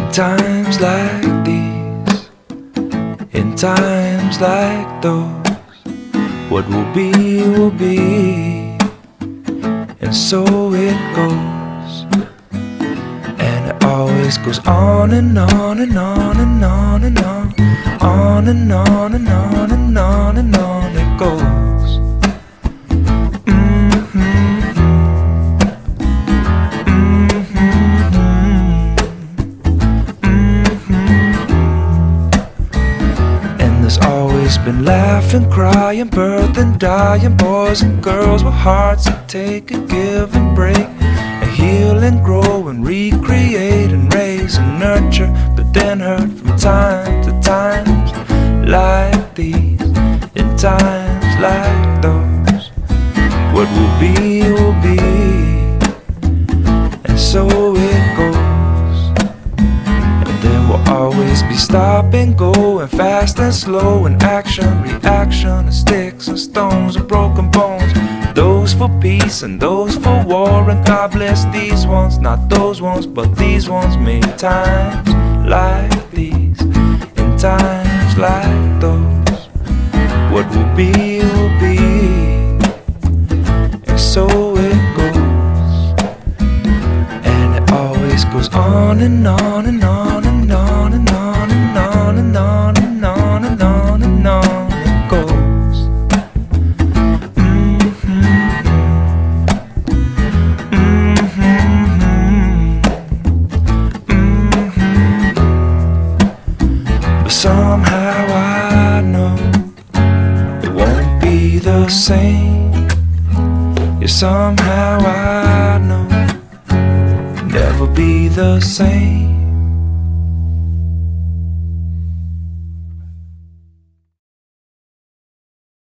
times like these, in times like those, what will be, and so it goes. And it always goes on and on and on and on and on, on and on and on and on and on it goes. There's always been laughing, crying, birthing, dying, boys and girls with hearts that take and give and break, and heal and grow and recreate and raise and nurture, but then hurt from time to times like these, in times like those. What will be, and so it goes. Always be stop and go, and fast and slow, and action, reaction, and sticks and stones and broken bones. Those for peace and those for war, and God bless these ones, not those ones, but these ones made times like these, in times like those. What will be, and so it goes. And it always goes on and on and on and on and on and on and on and on and on and on it goes. But somehow I know it won't be the same. Yeah, somehow I know it'll never be the same.